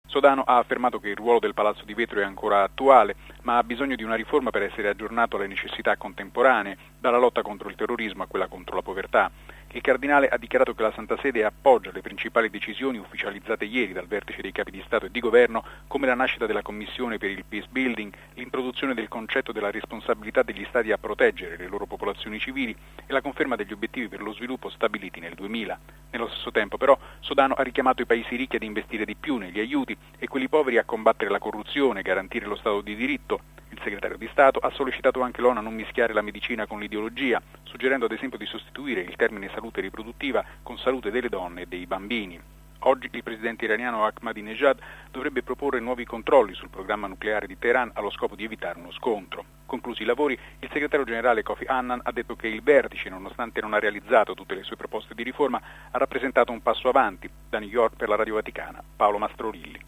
Sodano ha affermato che il ruolo del Palazzo di Vetro è ancora attuale, ma ha bisogno di una riforma per essere aggiornato alle necessità contemporanee, dalla lotta contro il terrorismo a quella contro la povertà. Il cardinale ha dichiarato che la Santa Sede appoggia le principali decisioni ufficializzate ieri dal vertice dei capi di Stato e di Governo, come la nascita della Commissione per il Peace Building, l'introduzione del concetto della responsabilità degli Stati a proteggere le loro popolazioni civili e la conferma degli obiettivi per lo sviluppo stabiliti nel 2000. Nello stesso tempo, però, Sodano ha richiamato i paesi ricchi ad investire di più negli aiuti e quelli poveri a combattere la corruzione, garantire lo Stato di diritto. Il segretario di Stato ha sollecitato anche l'ONU a non mischiare la medicina con l'ideologia, suggerendo ad esempio di sostituire il termine salute riproduttiva con salute delle donne e dei bambini. Oggi il presidente iraniano Ahmadinejad dovrebbe proporre nuovi controlli sul programma nucleare di Teheran allo scopo di evitare uno scontro. Conclusi i lavori, il segretario generale Kofi Annan ha detto che il vertice, nonostante non ha realizzato tutte le sue proposte di riforma, ha rappresentato un passo avanti. Da New York per la Radio Vaticana, Paolo Mastrolilli.